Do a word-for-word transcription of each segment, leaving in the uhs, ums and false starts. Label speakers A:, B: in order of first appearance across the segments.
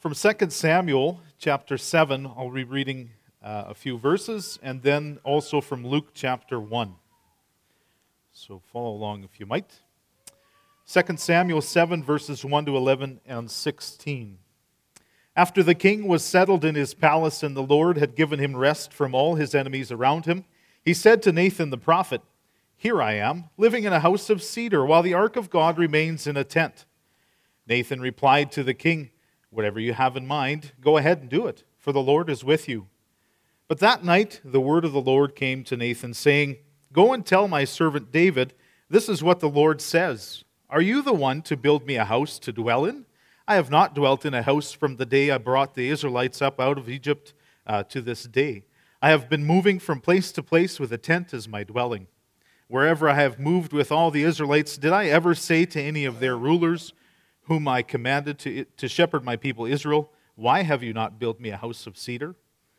A: From Second Samuel chapter seven, I'll be reading uh, a few verses, and then also from Luke chapter one. So follow along if you might. Second Samuel seven, verses one to eleven and sixteen. After the king was settled in his palace and the Lord had given him rest from all his enemies around him, he said to Nathan the prophet, "Here I am, living in a house of cedar, while the ark of God remains in a tent." Nathan replied to the king, "Whatever you have in mind, go ahead and do it, for the Lord is with you." But that night the word of the Lord came to Nathan, saying, "Go and tell my servant David, this is what the Lord says. Are you the one to build me a house to dwell in? I have not dwelt in a house from the day I brought the Israelites up out of Egypt uh, to this day. I have been moving from place to place with a tent as my dwelling. Wherever I have moved with all the Israelites, did I ever say to any of their rulers, whom I commanded to, to shepherd my people Israel, 'Why have you not built me a house of cedar?'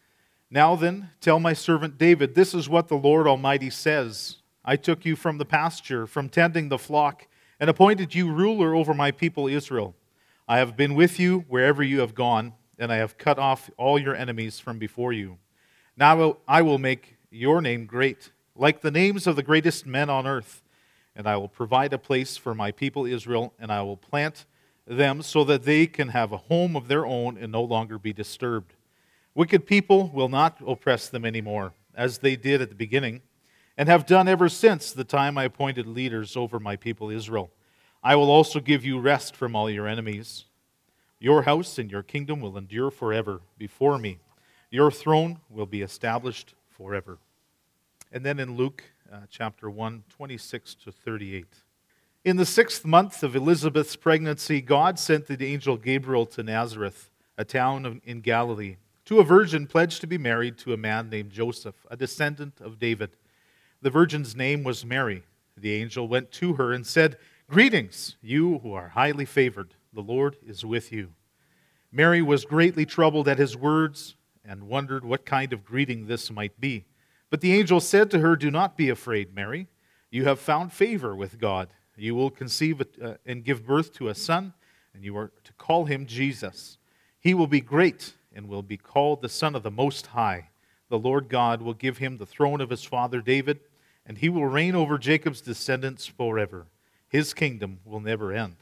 A: Now then, tell my servant David, this is what the Lord Almighty says. I took you from the pasture, from tending the flock, and appointed you ruler over my people Israel. I have been with you wherever you have gone, and I have cut off all your enemies from before you. Now I will make your name great, like the names of the greatest men on earth, and I will provide a place for my people Israel, and I will plant them so that they can have a home of their own and no longer be disturbed. Wicked people will not oppress them anymore, as they did at the beginning, and have done ever since the time I appointed leaders over my people Israel. I will also give you rest from all your enemies. Your house and your kingdom will endure forever before me. Your throne will be established forever." And then in Luke uh, chapter one, twenty-six to thirty-eight. In the sixth month of Elizabeth's pregnancy, God sent the angel Gabriel to Nazareth, a town in Galilee, to a virgin pledged to be married to a man named Joseph, a descendant of David. The virgin's name was Mary. The angel went to her and said, "Greetings, you who are highly favored. The Lord is with you." Mary was greatly troubled at his words and wondered what kind of greeting this might be. But the angel said to her, "Do not be afraid, Mary. You have found favor with God. You will conceive uh, and give birth to a son, and you are to call him Jesus. He will be great and will be called the Son of the Most High. The Lord God will give him the throne of his father David, and he will reign over Jacob's descendants forever. His kingdom will never end."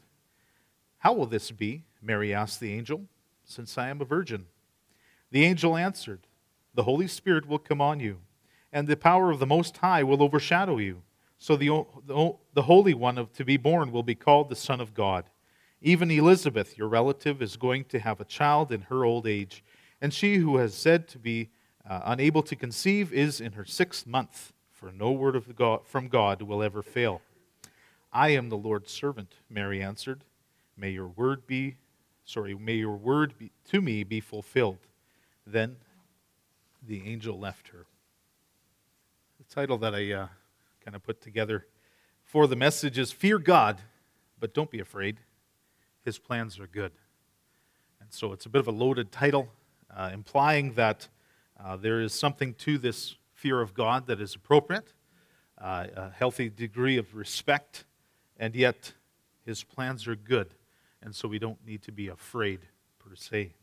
A: "How will this be?" Mary asked the angel, "since I am a virgin?" The angel answered, "The Holy Spirit will come on you, and the power of the Most High will overshadow you. So the, the, the Holy One of, to be born will be called the Son of God. Even Elizabeth, your relative, is going to have a child in her old age, and she who has said to be uh, unable to conceive is in her sixth month, for no word of God, from God will ever fail." "I am the Lord's servant," Mary answered. May your word be, sorry, may your word be, to me be fulfilled." Then the angel left her. The title that I uh, kind of put together for the message is "Fear God, but don't be afraid. His plans are good." And so it's a bit of a loaded title, uh, implying that uh, there is something to this fear of God that is appropriate, uh, a healthy degree of respect, and yet his plans are good, and so we don't need to be afraid per se.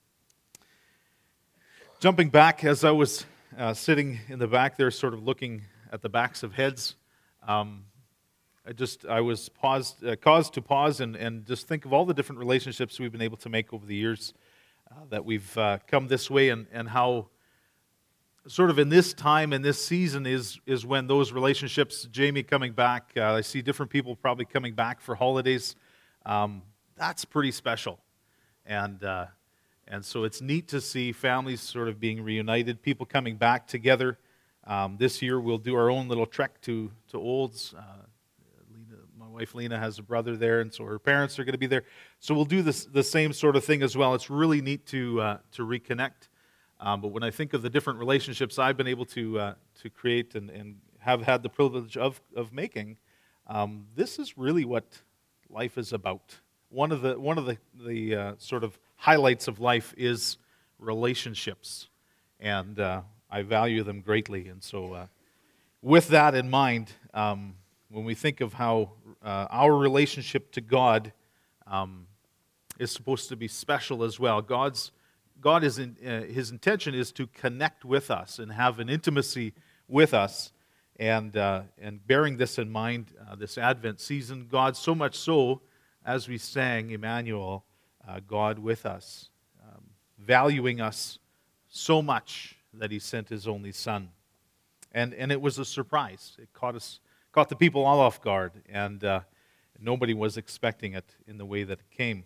A: Jumping back, as I was uh, sitting in the back there, sort of looking at the backs of heads, um, I just I was paused, uh, caused to pause and, and just think of all the different relationships we've been able to make over the years, uh, that we've uh, come this way, and, and how sort of in this time, in this season, is is when those relationships, Jamie coming back, uh, I see different people probably coming back for holidays. Um, that's pretty special. And uh, and so it's neat to see families sort of being reunited, people coming back together. Um, this year we'll do our own little trek to, to Olds. Uh, Lena, my wife Lena has a brother there, and so her parents are going to be there. So we'll do this, the same sort of thing as well. It's really neat to uh, to reconnect. Um, but when I think of the different relationships I've been able to uh, to create and, and have had the privilege of of making, um, this is really what life is about. One of the one of the the uh, sort of highlights of life is relationships, and uh, I value them greatly. And so, uh, with that in mind, um, when we think of how uh, our relationship to God um, is supposed to be special as well. God's God is in, uh, His intention is to connect with us and have an intimacy with us. And uh, and bearing this in mind, uh, this Advent season, God so much so, as we sang Emmanuel, uh, God with us, um, valuing us so much that He sent His only Son. And and it was a surprise. It caught us, caught the people all off guard, and uh, nobody was expecting it in the way that it came.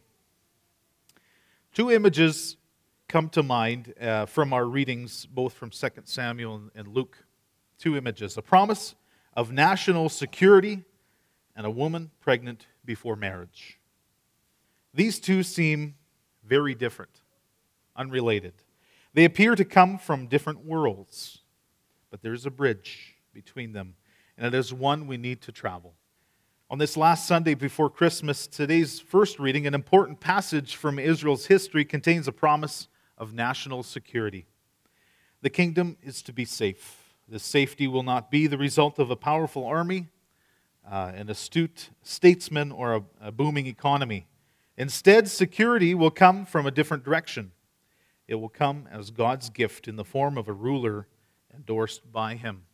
A: Two images come to mind uh, from our readings, both from Second Samuel and, and Luke. Two images: a promise of national security and a woman pregnant before marriage. These two seem very different, unrelated. They appear to come from different worlds, but there's a bridge between them, and it is one we need to travel. On this last Sunday before Christmas, today's first reading, an important passage from Israel's history, contains a promise of national security. The kingdom is to be safe. This safety will not be the result of a powerful army, uh, an astute statesman, or a, a booming economy. Instead, security will come from a different direction. It will come as God's gift in the form of a ruler endorsed by Him.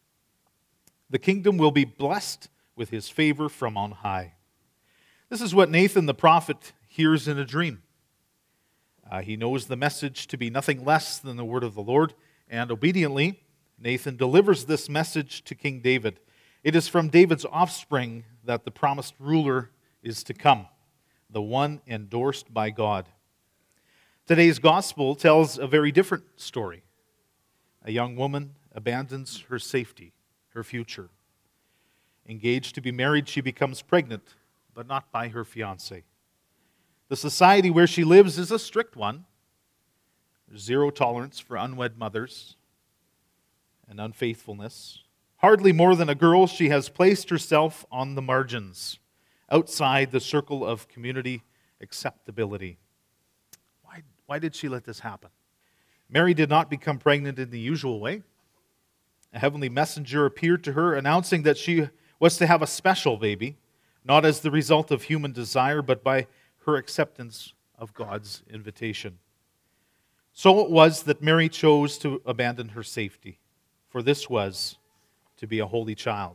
A: The kingdom will be blessed with His favor from on high. This is what Nathan the prophet hears in a dream. Uh, he knows the message to be nothing less than the word of the Lord, and obediently, Nathan delivers this message to King David. It is from David's offspring that the promised ruler is to come, the one endorsed by God. Today's gospel tells a very different story. A young woman abandons her safety, her future. Engaged to be married, she becomes pregnant, but not by her fiancé. The society where she lives is a strict one. There's zero tolerance for unwed mothers and unfaithfulness. Hardly more than a girl, she has placed herself on the margins, outside the circle of community acceptability. Why, why did she let this happen? Mary did not become pregnant in the usual way. A heavenly messenger appeared to her, announcing that she was to have a special baby, not as the result of human desire, but by her acceptance of God's invitation. So it was that Mary chose to abandon her safety, for this was to be a holy child.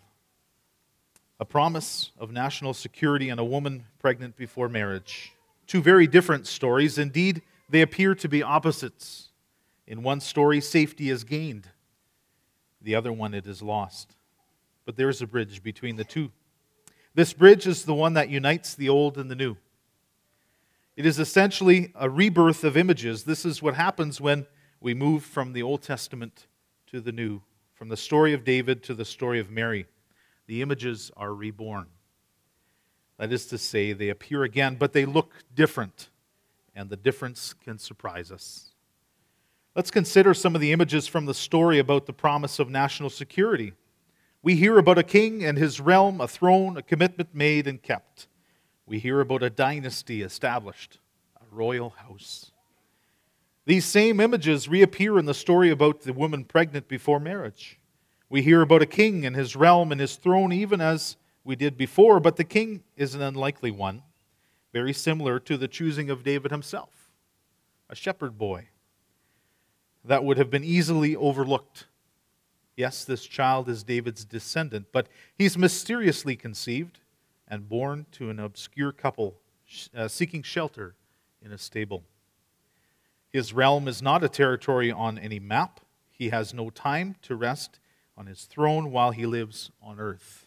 A: A promise of national security and a woman pregnant before marriage. Two very different stories. Indeed, they appear to be opposites. In one story, safety is gained. The other one, it is lost. But there is a bridge between the two. This bridge is the one that unites the old and the new. It is essentially a rebirth of images. This is what happens when we move from the Old Testament to the New, from the story of David to the story of Mary. The images are reborn. That is to say, they appear again, but they look different, and the difference can surprise us. Let's consider some of the images from the story about the promise of national security. We hear about a king and his realm, a throne, a commitment made and kept. We hear about a dynasty established, a royal house. These same images reappear in the story about the woman pregnant before marriage. We hear about a king and his realm and his throne, even as we did before, but the king is an unlikely one, very similar to the choosing of David himself, a shepherd boy that would have been easily overlooked. Yes, this child is David's descendant, but he's mysteriously conceived and born to an obscure couple uh, seeking shelter in a stable. His realm is not a territory on any map. He has no time to rest on his throne while he lives on earth.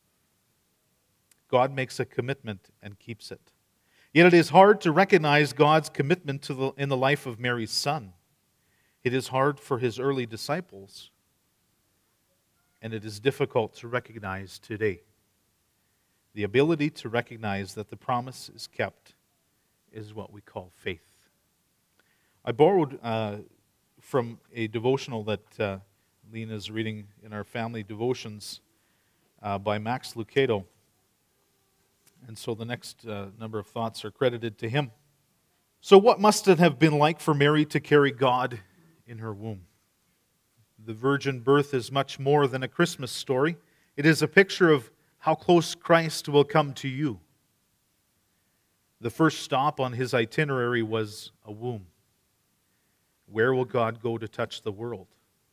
A: God makes a commitment and keeps it. Yet it is hard to recognize God's commitment to the, in the life of Mary's son. It is hard for his early disciples, and it is difficult to recognize today. The ability to recognize that the promise is kept is what we call faith. I borrowed uh, from a devotional that uh, Lena is reading in our family devotions uh, by Max Lucado. And so the next uh, number of thoughts are credited to him. So what must it have been like for Mary to carry God in her womb? The virgin birth is much more than a Christmas story. It is a picture of how close Christ will come to you. The first stop on his itinerary was a womb. Where will God go to touch the world?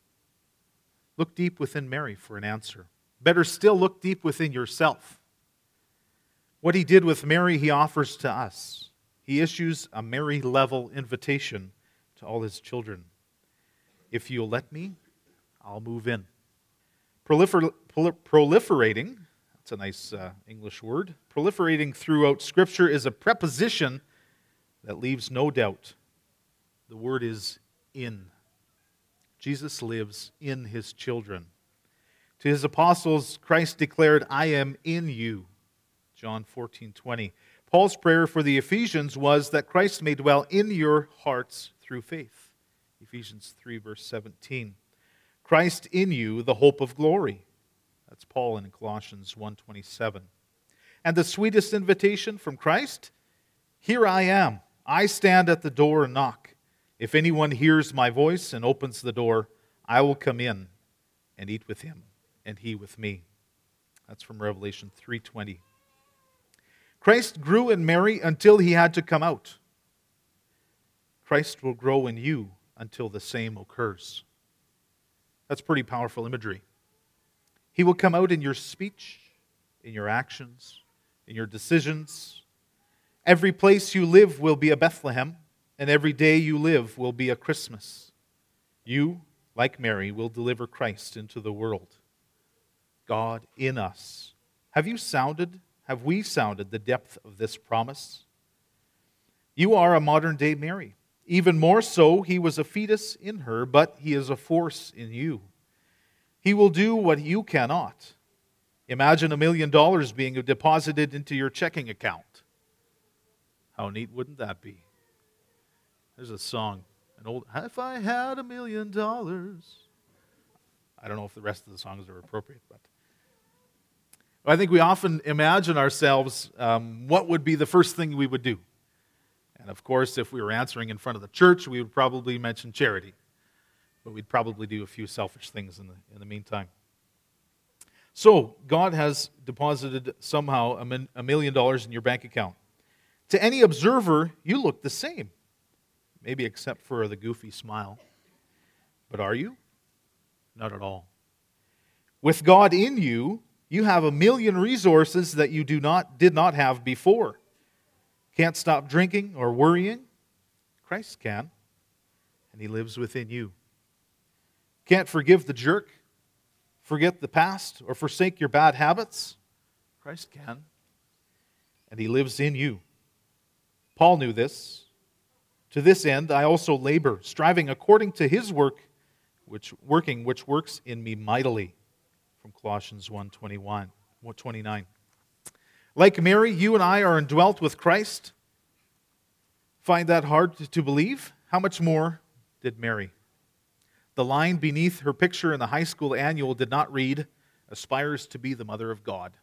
A: Look deep within Mary for an answer. Better still, look deep within yourself. What he did with Mary, he offers to us. He issues a Mary-level invitation to all his children. If you'll let me, I'll move in. Prolifer- proliferating, that's a nice uh, English word, proliferating throughout Scripture is a preposition that leaves no doubt. The word is in. Jesus lives in his children. To his apostles, Christ declared, I am in you. John fourteen twenty. Paul's prayer for the Ephesians was that Christ may dwell in your hearts through faith. Ephesians three, verse seventeen. Christ in you, the hope of glory. That's Paul in Colossians one twenty-seven. And the sweetest invitation from Christ? Here I am. I stand at the door and knock. If anyone hears my voice and opens the door, I will come in and eat with him, and he with me. That's from Revelation three twenty. Christ grew in Mary until he had to come out. Christ will grow in you until the same occurs. That's pretty powerful imagery. He will come out in your speech, in your actions, in your decisions. Every place you live will be a Bethlehem, and every day you live will be a Christmas. You, like Mary, will deliver Christ into the world. God in us. Have you sounded, have we sounded the depth of this promise? You are a modern-day Mary. Even more so, he was a fetus in her, but he is a force in you. He will do what you cannot. Imagine a million dollars being deposited into your checking account. How neat wouldn't that be? There's a song, an old, if I had a million dollars. I don't know if the rest of the songs are appropriate, but I think we often imagine ourselves um, what would be the first thing we would do. And of course, if we were answering in front of the church, we would probably mention charity. But we'd probably do a few selfish things in the, in the meantime. So, God has deposited somehow a, min, a million dollars in your bank account. To any observer, you look the same. Maybe except for the goofy smile. But are you? Not at all. With God in you, you have a million resources that you do not did not have before. Can't stop drinking or worrying? Christ can, and he lives within you. Can't forgive the jerk, forget the past, or forsake your bad habits? Christ can, and he lives in you. Paul knew this. To this end, I also labor, striving according to his work, which working which works in me mightily. From Colossians one twenty-one, twenty-nine. Like Mary, you and I are indwelt with Christ. Find that hard to believe? How much more did Mary? The line beneath her picture in the high school annual did not read, aspires to be the mother of God.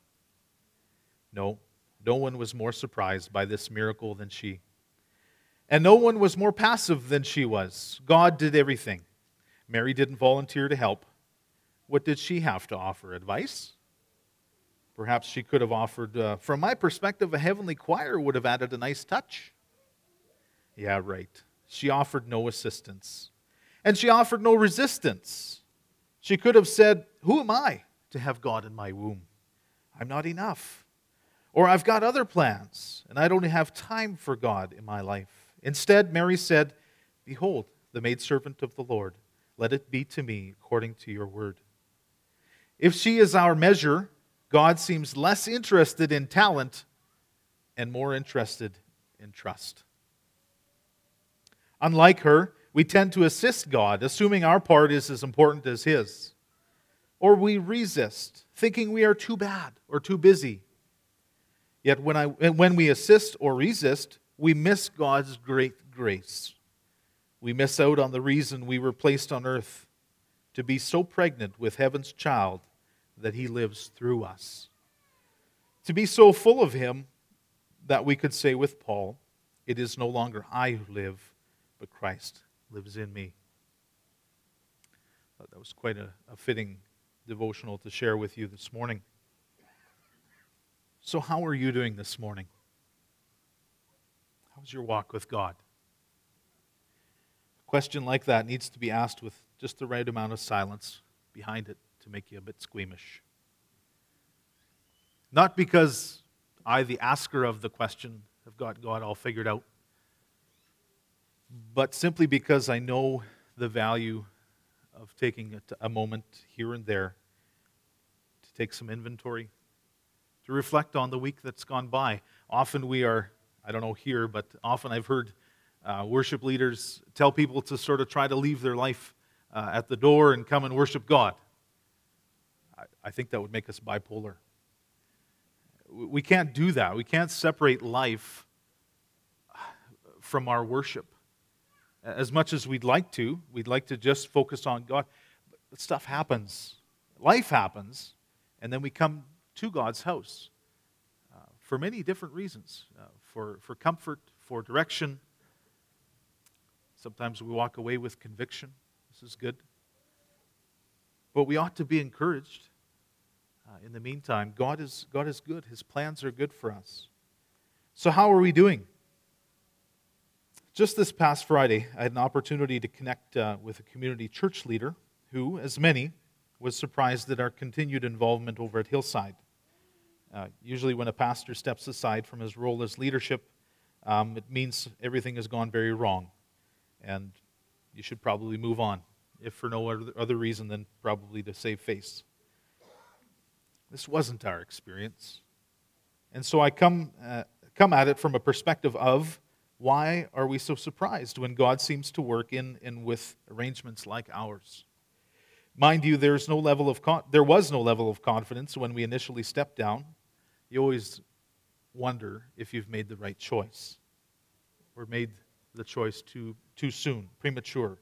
A: No, no one was more surprised by this miracle than she. And no one was more passive than she was. God did everything. Mary didn't volunteer to help. What did she have to offer? Advice? Perhaps she could have offered, uh, from my perspective, a heavenly choir would have added a nice touch. Yeah, right. She offered no assistance. And she offered no resistance. She could have said, who am I to have God in my womb? I'm not enough. Or I've got other plans, and I don't have time for God in my life. Instead, Mary said, behold, the maidservant of the Lord. Let it be to me according to your word. If she is our measure, God seems less interested in talent and more interested in trust. Unlike her, we tend to assist God, assuming our part is as important as his. Or we resist, thinking we are too bad or too busy. Yet when, I, when we assist or resist, we miss God's great grace. We miss out on the reason we were placed on earth, to be so pregnant with heaven's child that he lives through us. To be so full of him that we could say with Paul, it is no longer I who live, but Christ lives in me. I thought that was quite a, a fitting devotional to share with you this morning. So how are you doing this morning? How's your walk with God? A question like that needs to be asked with just the right amount of silence behind it to make you a bit squeamish. Not because I, the asker of the question, have got God all figured out, but simply because I know the value of taking a moment here and there to take some inventory, to reflect on the week that's gone by. Often we are, I don't know here, but often I've heard uh, worship leaders tell people to sort of try to leave their life uh, at the door and come and worship God. I, I think that would make us bipolar. We can't do that. We can't separate life from our worship. As much as we'd like to, we'd like to just focus on God. But stuff happens. Life happens. And then we come to God's house uh, for many different reasons. Uh, for, for comfort, for direction. Sometimes we walk away with conviction. This is good. But we ought to be encouraged. Uh, in the meantime, God is, God is good. His plans are good for us. So how are we doing? Just this past Friday, I had an opportunity to connect uh, with a community church leader who, as many, was surprised at our continued involvement over at Hillside. Uh, usually when a pastor steps aside from his role as leadership, um, it means everything has gone very wrong, and you should probably move on, if for no other reason than probably to save face. This wasn't our experience. And so I come, uh, come at it from a perspective of, why are we so surprised when God seems to work in and with arrangements like ours? Mind you, there's no level of con- there was no level of confidence when we initially stepped down. You always wonder if you've made the right choice or made the choice too, too soon, premature.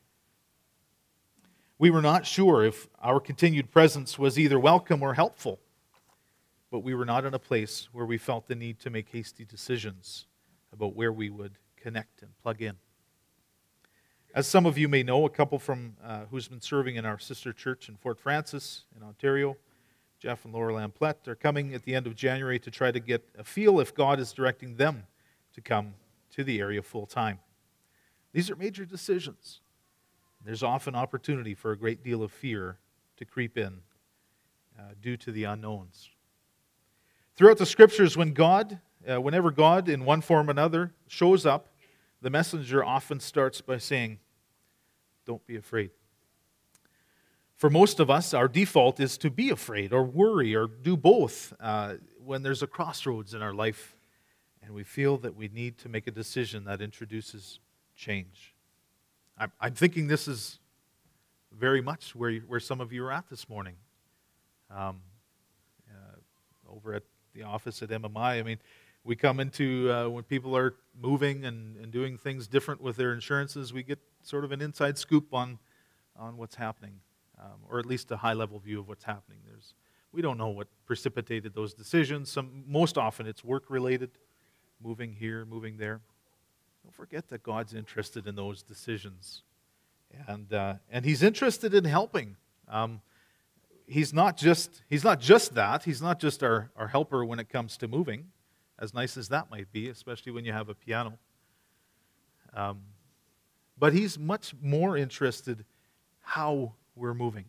A: We were not sure if our continued presence was either welcome or helpful, but we were not in a place where we felt the need to make hasty decisions about where we would connect and plug in. As some of you may know, a couple from uh, who's been serving in our sister church in Fort Francis in Ontario, Jeff and Laura Lamplette, are coming at the end of January to try to get a feel if God is directing them to come to the area full time. These are major decisions. There's often opportunity for a great deal of fear to creep in uh, due to the unknowns. Throughout the Scriptures, when God Uh, whenever God, in one form or another, shows up, the messenger often starts by saying, "Don't be afraid." For most of us, our default is to be afraid or worry or do both uh, when there's a crossroads in our life and we feel that we need to make a decision that introduces change. I'm, I'm thinking this is very much where, you, where some of you are at this morning. Um, uh, over at the office at M M I, I mean, we come into, uh, when people are moving and, and doing things different with their insurances, we get sort of an inside scoop on, on what's happening, um, or at least a high-level view of what's happening. There's, we don't know what precipitated those decisions. Some, most often it's work-related, moving here, moving there. Don't forget that God's interested in those decisions, and uh, and He's interested in helping. Um, he's not just He's not just that. He's not just our, our helper when it comes to moving, as nice as that might be, especially when you have a piano. Um, but He's much more interested how we're moving.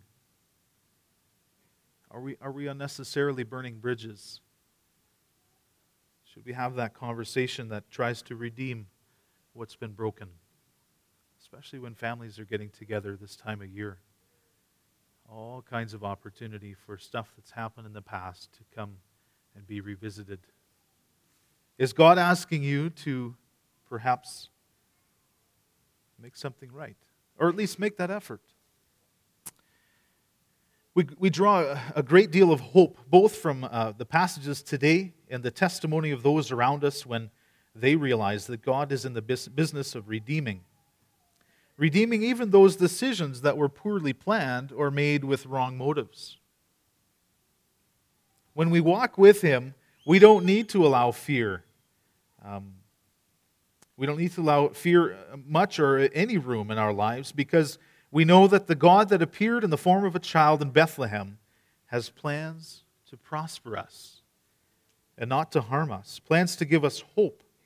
A: Are we, are we unnecessarily burning bridges? Should we have that conversation that tries to redeem what's been broken? Especially when families are getting together this time of year. All kinds of opportunity for stuff that's happened in the past to come and be revisited. Is God asking you to perhaps make something right? Or at least make that effort? We, we draw a great deal of hope, both from uh, the passages today and the testimony of those around us when they realize that God is in the business of redeeming. Redeeming even those decisions that were poorly planned or made with wrong motives. When we walk with Him, we don't need to allow fear. Um, we don't need to allow fear much or any room in our lives, because we know that the God that appeared in the form of a child in Bethlehem has plans to prosper us and not to harm us, plans to give us hope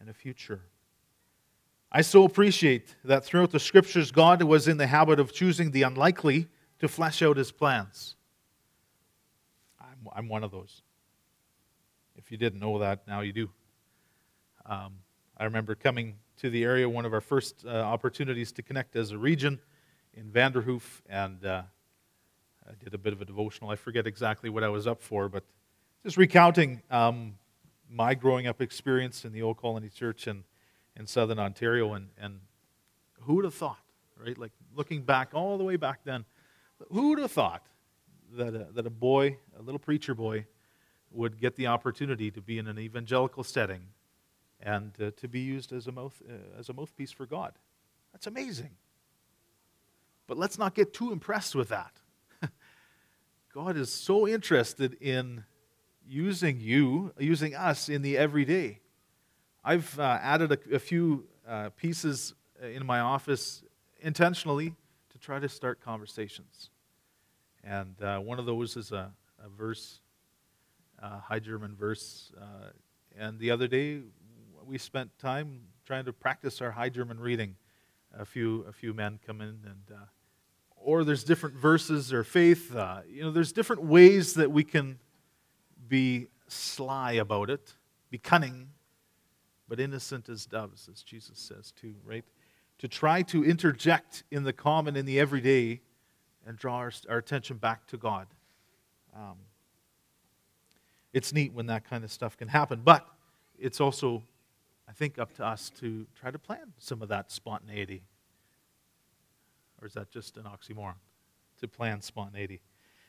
A: and a future. I so appreciate that throughout the Scriptures, God was in the habit of choosing the unlikely to flesh out His plans. I'm, I'm one of those. If you didn't know that, now you do. Um, I remember coming to the area, one of our first uh, opportunities to connect as a region in Vanderhoof, and uh, I did a bit of a devotional. I forget exactly what I was up for, but just recounting um, my growing up experience in the Old Colony Church in, in Southern Ontario, and, and who would have thought, right? Like looking back, all the way back then, who would have thought that a, that a boy, a little preacher boy, would get the opportunity to be in an evangelical setting and uh, to be used as a mouth uh, as a mouthpiece for God? That's amazing. But let's not get too impressed with that. God is so interested in using you, using us in the everyday. I've uh, added a, a few uh, pieces in my office intentionally to try to start conversations. And uh, one of those is a, a verse, a High German verse. Uh, and the other day, we spent time trying to practice our High German reading. A few, a few men come in, and uh, or there's different verses or faith. Uh, you know, there's different ways that we can be sly about it, be cunning, but innocent as doves, as Jesus says too, right? To try to interject in the common, in the everyday, and draw our, our attention back to God. Um, it's neat when that kind of stuff can happen, but it's also, I think, up to us to try to plan some of that spontaneity. Or is that just an oxymoron? To plan spontaneity.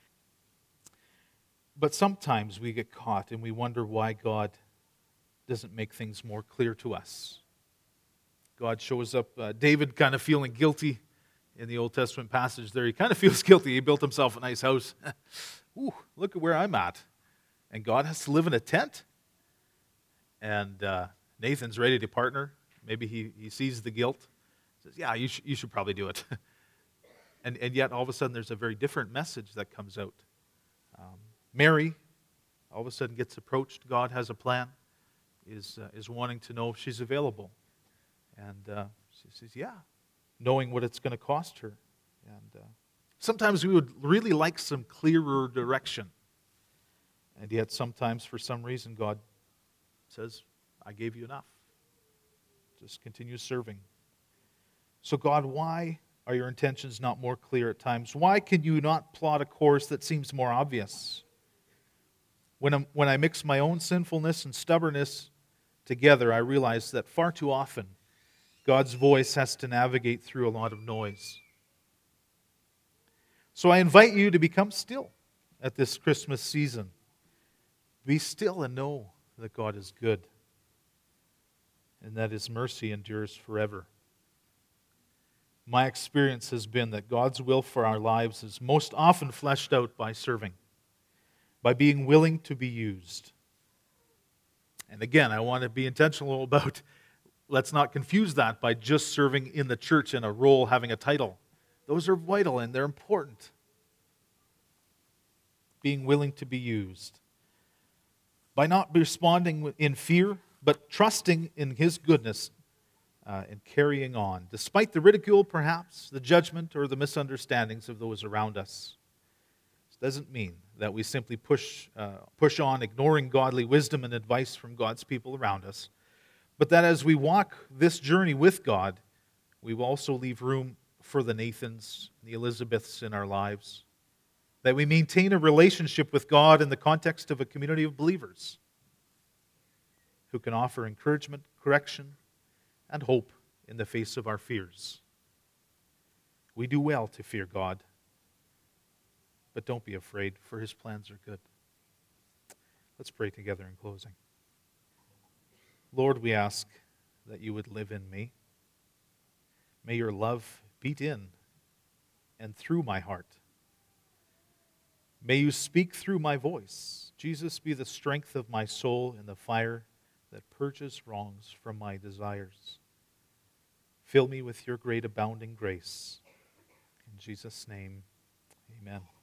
A: But sometimes we get caught and we wonder why God doesn't make things more clear to us. God shows up, uh, David kind of feeling guilty in the Old Testament passage there. He kind of feels guilty. He built himself a nice house. Ooh, look at where I'm at. And God has to live in a tent? And uh, Nathan's ready to partner. Maybe he, he sees the guilt. Says, yeah, you, sh- you should probably do it. and, and yet, all of a sudden, there's a very different message that comes out. Um, Mary, all of a sudden, gets approached. God has a plan, is, uh, is wanting to know if she's available. And uh, she says, yeah, knowing what it's going to cost her. And uh, sometimes we would really like some clearer direction. And yet, sometimes, for some reason, God says, I gave you enough. Just continue serving. So God, why are your intentions not more clear at times? Why can you not plot a course that seems more obvious? When, I'm, when I mix my own sinfulness and stubbornness together, I realize that far too often, God's voice has to navigate through a lot of noise. So I invite you to become still at this Christmas season. Be still and know that God is good and that His mercy endures forever. My experience has been that God's will for our lives is most often fleshed out by serving, by being willing to be used. And again, I want to be intentional about, let's not confuse that by just serving in the church in a role, having a title. Those are vital and they're important. Being willing to be used. By not responding in fear, but trusting in His goodness uh, and carrying on, despite the ridicule, perhaps, the judgment, or the misunderstandings of those around us. This doesn't mean that we simply push, uh, push on, ignoring godly wisdom and advice from God's people around us, but that as we walk this journey with God, we will also leave room for the Nathans, the Elizabeths in our lives, that we maintain a relationship with God in the context of a community of believers who can offer encouragement, correction, and hope in the face of our fears. We do well to fear God, but don't be afraid, for His plans are good. Let's pray together in closing. Lord, we ask that you would live in me. May your love beat in and through my heart. May you speak through my voice. Jesus, be the strength of my soul and the fire that purges wrongs from my desires. Fill me with your great abounding grace. In Jesus' name, amen.